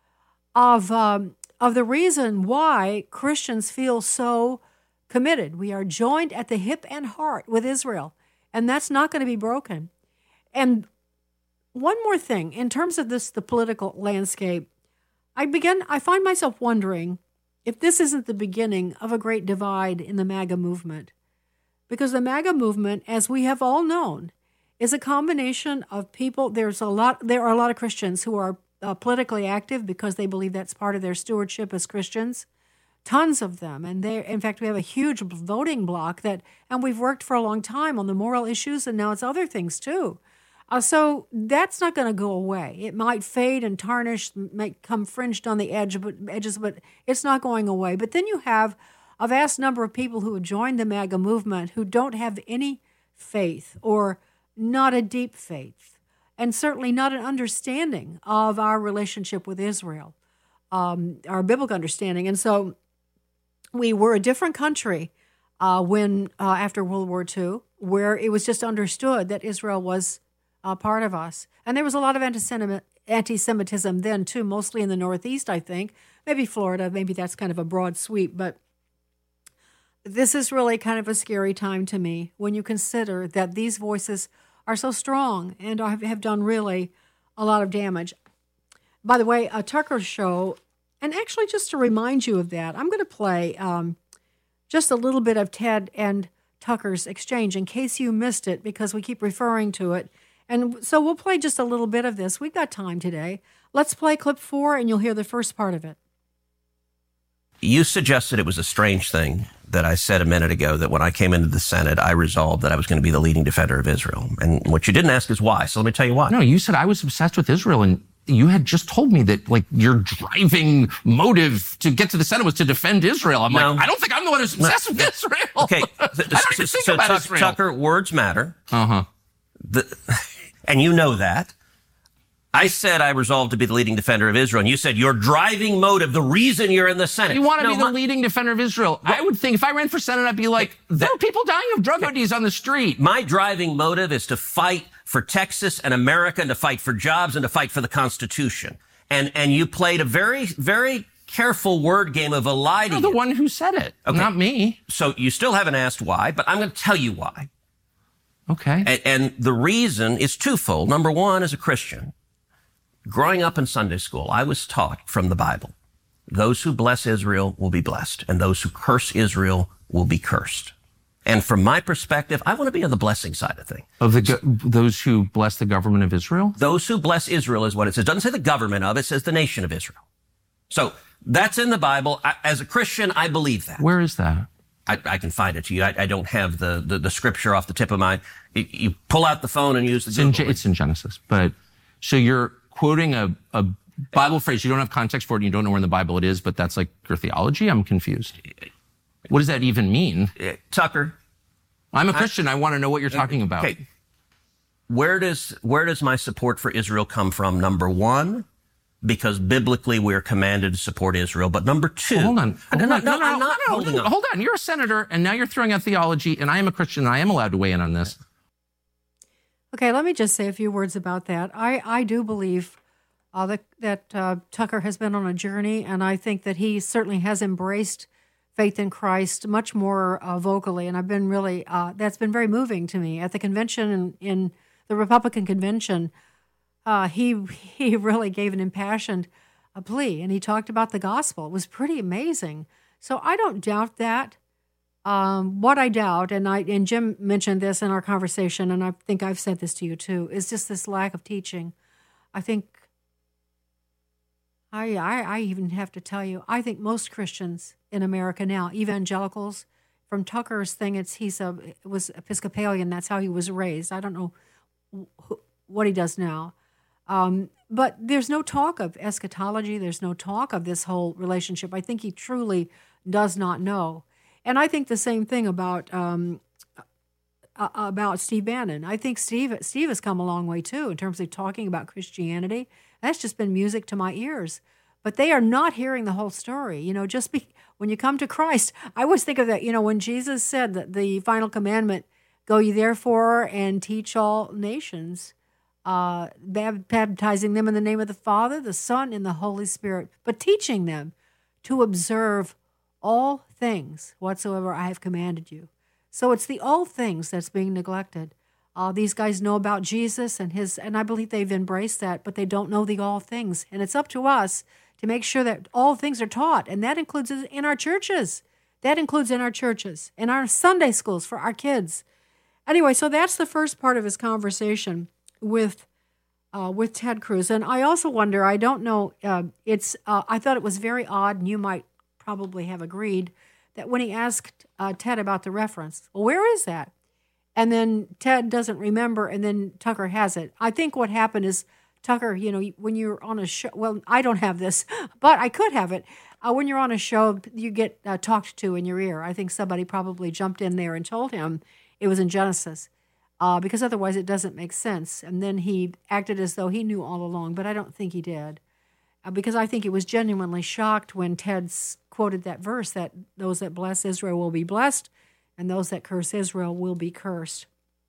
of um, of the reason why Christians feel so committed. We are joined at the hip and heart with Israel, and that's not going to be broken. And one more thing, in terms of this, the political landscape, I begin. I find myself wondering if this isn't the beginning of a great divide in the MAGA movement, because the MAGA movement, as we have all known, is a combination of people. There's a lot. There are a lot of Christians who are uh, politically active because they believe that's part of their stewardship as Christians. Tons of them, and they. In fact, we have a huge voting bloc that, and we've worked for a long time on the moral issues, and now it's other things too. Uh, so that's not going to go away. It might fade and tarnish, might come fringed on the edge, but edges, but it's not going away. But then you have a vast number of people who have joined the MAGA movement who don't have any faith or not a deep faith, and certainly not an understanding of our relationship with Israel, um, our biblical understanding. And so we were a different country uh, when uh, after World War Two, where it was just understood that Israel was a part of us. And there was a lot of anti-Semitism then, too, mostly in the Northeast, I think. Maybe Florida, maybe that's kind of a broad sweep, but this is really kind of a scary time to me when you consider that these voices are so strong and have done really a lot of damage. By the way, a Tucker show, and actually just to remind you of that, I'm going to play um, just a little bit of Ted and Tucker's exchange in case you missed it, because we keep referring to it. And so we'll play just a little bit of this. We've got time today. Let's play clip four, and you'll hear the first part of it. You suggested it was a strange thing that I said a minute ago, that when I came into the Senate, I resolved that I was going to be the leading defender of Israel. And what you didn't ask is why. So let me tell you why. No, you said I was obsessed with Israel, and you had just told me that, like, your driving motive to get to the Senate was to defend Israel. I'm no. like, I don't think I'm the one who's obsessed no. with Israel. Okay. I don't even think so, about Tuck, Israel. Tucker, words matter. Uh-huh. The, and you know that. I said I resolved to be the leading defender of Israel, and you said your driving motive, the reason you're in the Senate. You want to no, be the my, leading defender of Israel. I would think if I ran for Senate, I'd be like, there are people dying of drug O Ds on the street. My driving motive is to fight for Texas and America, and to fight for jobs, and to fight for the Constitution. And and you played a very, very careful word game of eliding You're the it. one who said it, okay. Not me. So you still haven't asked why, but I'm going to tell you why. Okay. And, and the reason is twofold. Number one, as a Christian, growing up in Sunday school, I was taught from the Bible, those who bless Israel will be blessed, and those who curse Israel will be cursed. And from my perspective, I want to be on the blessing side of things. Of the go- those who bless the government of Israel? Those who bless Israel is what it says. It doesn't say the government of, it says the nation of Israel. So that's in the Bible. I, as a Christian, I believe that. Where is that? I, I can find it to you. I, I don't have the, the, the scripture off the tip of my... You, you pull out the phone and use the it's in, Google. it's in Genesis. But so you're quoting a, a Bible phrase. You don't have context for it and you don't know where in the Bible it is, but that's like your theology? I'm confused. What does that even mean? Uh, Tucker. I'm a Christian. I, I want to know what you're talking about. Okay. Where does, where does my support for Israel come from? Number one, because biblically we're commanded to support Israel. But number two... Well, hold on. Hold no, on. no, No, no, I'm not no, holding no, on. Hold on. You're a senator, and now you're throwing out theology, and I am a Christian, and I am allowed to weigh in on this. Okay, let me just say a few words about that. I, I do believe uh, that, that uh, Tucker has been on a journey, and I think that he certainly has embraced faith in Christ much more uh, vocally, and I've been really, uh, that's been very moving to me. At the convention, in, in the Republican convention, uh, he he really gave an impassioned a plea, and he talked about the gospel. It was pretty amazing. So I don't doubt that. Um, what I doubt, and I and Jim mentioned this in our conversation, and I think I've said this to you too, is just this lack of teaching. I think, I, I, I even have to tell you, I think most Christians in America now, evangelicals, from Tucker's thing, it's he's a was Episcopalian. That's how he was raised. I don't know wh- what he does now. Um, but there's no talk of eschatology. There's no talk of this whole relationship. I think he truly does not know. And I think the same thing about um, uh, about Steve Bannon. I think Steve Steve has come a long way too in terms of talking about Christianity. That's just been music to my ears. But they are not hearing the whole story. You know, just be, when you come to Christ, I always think of that. You know, when Jesus said that the final commandment, "Go ye therefore and teach all nations." Uh, baptizing them in the name of the Father, the Son, and the Holy Spirit, but teaching them to observe all things whatsoever I have commanded you. So it's the all things that's being neglected. Uh, these guys know about Jesus and his, and I believe they've embraced that, but they don't know the all things. And it's up to us to make sure that all things are taught, and that includes in our churches. That includes in our churches, in our Sunday schools for our kids. Anyway, so that's the first part of his conversation with uh, with Ted Cruz. And I also wonder, I don't know, uh, it's. Uh, I thought it was very odd, and you might probably have agreed, that when he asked uh, Ted about the reference, well, where is that? And then Ted doesn't remember, and then Tucker has it. I think what happened is Tucker, you know, when you're on a show, well, I don't have this, but I could have it. Uh, when you're on a show, you get uh, talked to in your ear. I think somebody probably jumped in there and told him it was in Genesis. Uh, because otherwise it doesn't make sense. And then he acted as though he knew all along, but I don't think he did. Uh, because I think he was genuinely shocked when Ted quoted that verse that those that bless Israel will be blessed, and those that curse Israel will be cursed.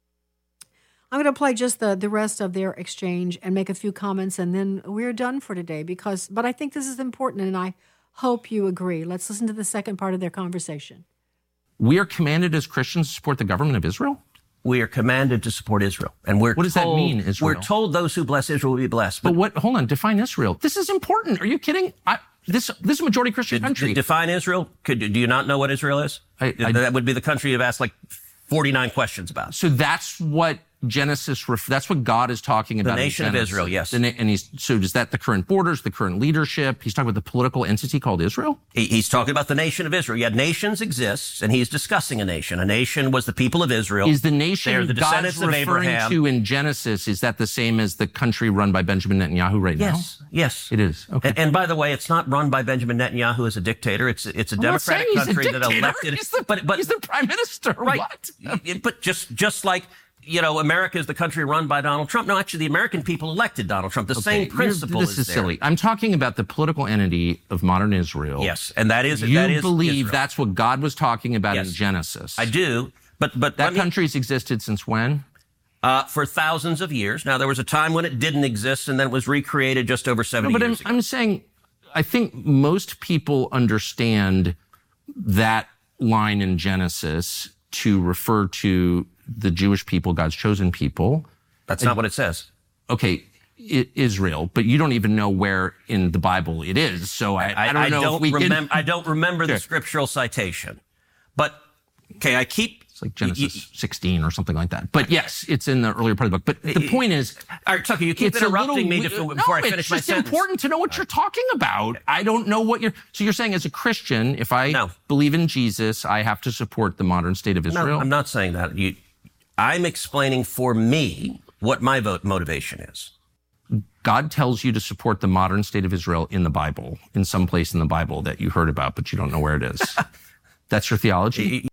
I'm going to play just the, the rest of their exchange and make a few comments, and then we're done for today. Because, but I think this is important, and I hope you agree. Let's listen to the second part of their conversation. We are commanded as Christians to support the government of Israel? We are commanded to support Israel. And we're What does told, that mean, Israel? We're told those who bless Israel will be blessed. But, but what, hold on, define Israel. This is important. Are you kidding? I, this, this is a majority Christian d- country. D- define Israel? Could, do you not know what Israel is? I, I, that would be the country you've asked like forty-nine questions about. So that's what Genesis, ref, that's what God is talking about. The nation in of Israel, yes. The, and he's, so is that the current borders, the current leadership? He's talking about the political entity called Israel? He, he's talking about the nation of Israel. Yeah, nations exist, and he's discussing a nation. A nation was the people of Israel. Is the nation They're the God's descendants of referring Abraham. to in Genesis, is that the same as the country run by Benjamin Netanyahu right yes, now? Yes, It is. Okay. And, and by the way, it's not run by Benjamin Netanyahu as a dictator. It's it's a I'm not democratic saying he's a country that dictator. elected. He's the, but but he's the prime minister. Right. What? It- but just just like, you know, America is the country run by Donald Trump. No, actually, the American people elected Donald Trump. The Okay, same principle This is, is there. silly. I'm talking about the political entity of modern Israel. Yes, and that is You that is believe Israel. that's what God was talking about Yes. in Genesis. I do, but but That let me- country's existed since when? uh, for thousands of years. Now, there was a time when it didn't exist, and then it was recreated just over seventy No, but I'm, years ago. I'm saying, I think most people understand that line in Genesis to refer to the Jewish people, God's chosen people. That's not what it says. Okay, I, Israel, but you don't even know where in the Bible it is. So I, I, don't know if we remem- can. I don't remember Sure. the scriptural citation. But, okay, I keep It's like Genesis sixteen or something like that. But yes, it's in the earlier part of the book. But the point is... All right, Tucker, you keep interrupting me to, before no, I finish my sentence. It's just important to know what you're talking about. I don't know what you're... So you're saying as a Christian, if I no. believe in Jesus, I have to support the modern state of Israel? No, I'm not saying that. You, I'm explaining for me what my vote motivation is. God tells you to support the modern state of Israel in the Bible, in some place in the Bible that you heard about, but you don't know where it is. That's your theology?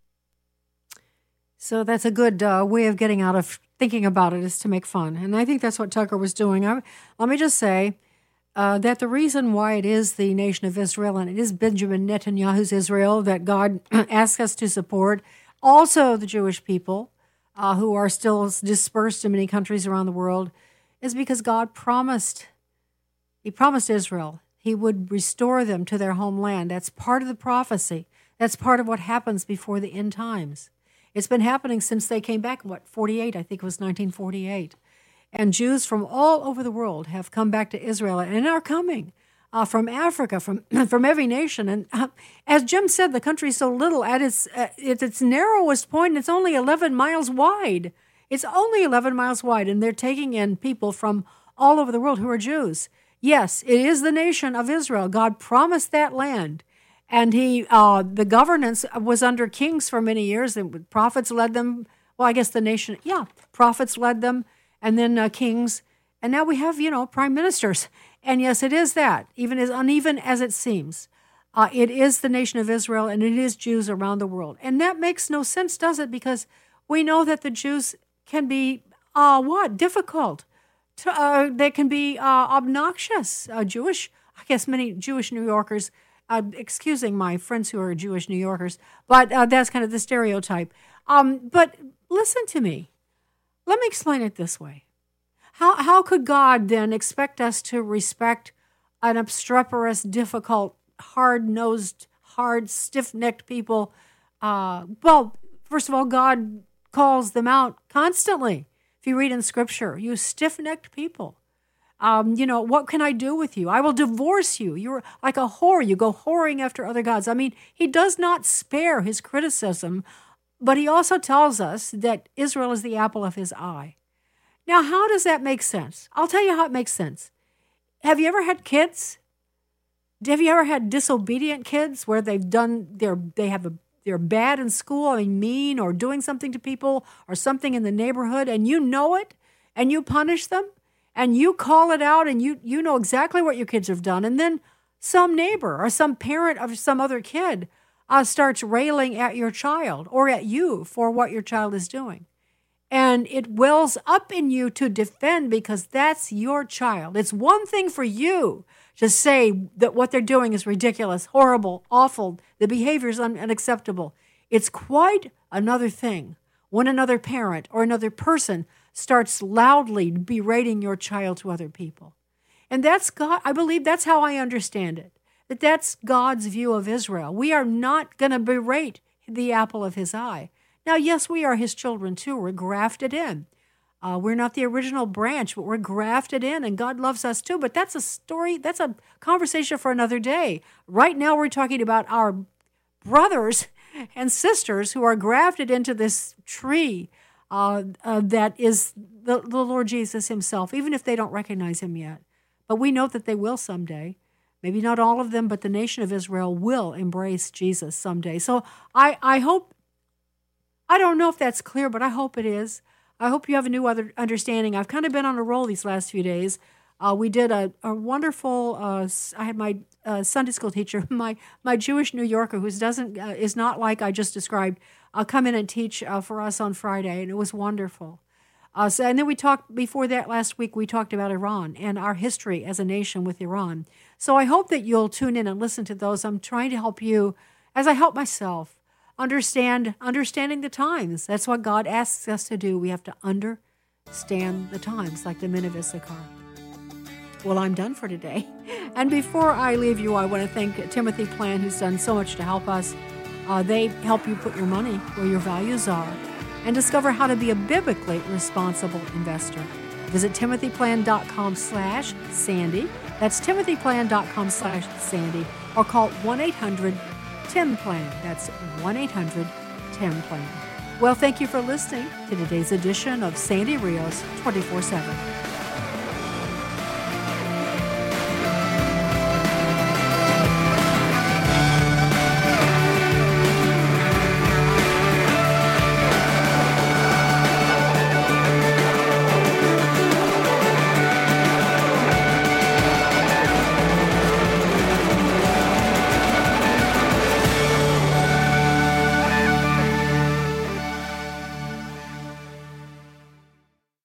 So that's a good uh, way of getting out of thinking about it, is to make fun. And I think that's what Tucker was doing. I, let me just say uh, that the reason why it is the nation of Israel, and it is Benjamin Netanyahu's Israel that God asks us to support, also the Jewish people uh, who are still dispersed in many countries around the world, is because God promised, he promised Israel he would restore them to their homeland. That's part of the prophecy. That's part of what happens before the end times. It's been happening since they came back, what, forty-eight, I think it was nineteen forty-eight. And Jews from all over the world have come back to Israel and are coming uh, from Africa, from from every nation. And uh, as Jim said, the country's so little, at its, uh, at its narrowest point, it's only eleven miles wide. It's only eleven miles wide, and they're taking in people from all over the world who are Jews. Yes, it is the nation of Israel. God promised that land. And he, uh, the governance was under kings for many years. And prophets led them. Well, I guess the nation, yeah, prophets led them, and then uh, kings. And now we have, you know, prime ministers. And yes, it is that, even as uneven as it seems. Uh, it is the nation of Israel, and it is Jews around the world. And that makes no sense, does it? Because we know that the Jews can be, uh, what, difficult. To, uh, they can be uh, obnoxious. Uh, Jewish, I guess many Jewish New Yorkers, Uh, excusing my friends who are Jewish New Yorkers, but uh, that's kind of the stereotype. Um, but listen to me. Let me explain it this way. How how could God then expect us to respect an obstreperous, difficult, hard-nosed, hard, stiff-necked people? Uh, well, first of all, God calls them out constantly. If you read in Scripture, you stiff-necked people. Um, you know, what can I do with you? I will divorce you. You're like a whore. You go whoring after other gods. I mean, he does not spare his criticism, but he also tells us that Israel is the apple of his eye. Now, how does that make sense? I'll tell you how it makes sense. Have you ever had kids? Have you ever had disobedient kids where they've done, they're, they have a, they're bad in school, I mean, mean, or doing something to people or something in the neighborhood, and you know it, and you punish them? And you call it out, and you you know exactly what your kids have done. And then some neighbor or some parent of some other kid uh, starts railing at your child or at you for what your child is doing. And it wells up in you to defend because that's your child. It's one thing for you to say that what they're doing is ridiculous, horrible, awful, the behavior is un- unacceptable. It's quite another thing when another parent or another person starts loudly berating your child to other people. And that's God, I believe that's how I understand it, that that's God's view of Israel. We are not going to berate the apple of his eye. Now, yes, we are his children too. We're grafted in. Uh, we're not the original branch, but we're grafted in, and God loves us too. But that's a story, that's a conversation for another day. Right now, we're talking about our brothers and sisters who are grafted into this tree Uh, uh, that is the, the Lord Jesus himself, even if they don't recognize him yet. But we know that they will someday. Maybe not all of them, but the nation of Israel will embrace Jesus someday. So I, I hope, I don't know if that's clear, but I hope it is. I hope you have a new other understanding. I've kind of been on a roll these last few days. Uh, we did a, a wonderful, uh, I had my uh, Sunday school teacher, my my Jewish New Yorker, who doesn't uh, is not like I just described, uh, come in and teach uh, for us on Friday, and it was wonderful. Uh, so, and then we talked, before that last week, we talked about Iran and our history as a nation with Iran. So I hope that you'll tune in and listen to those. I'm trying to help you, as I help myself, understand, understanding the times. That's what God asks us to do. We have to understand the times, like the men of Issachar. Well, I'm done for today. And before I leave you, I want to thank Timothy Plan, who's done so much to help us. Uh, they help you put your money where your values are and discover how to be a biblically responsible investor. Visit timothyplan.com slash Sandy. That's timothyplan.com slash Sandy. Or call one eight hundred T I M Plan. That's one eight hundred T I M Plan. Well, thank you for listening to today's edition of Sandy Rios twenty-four seven.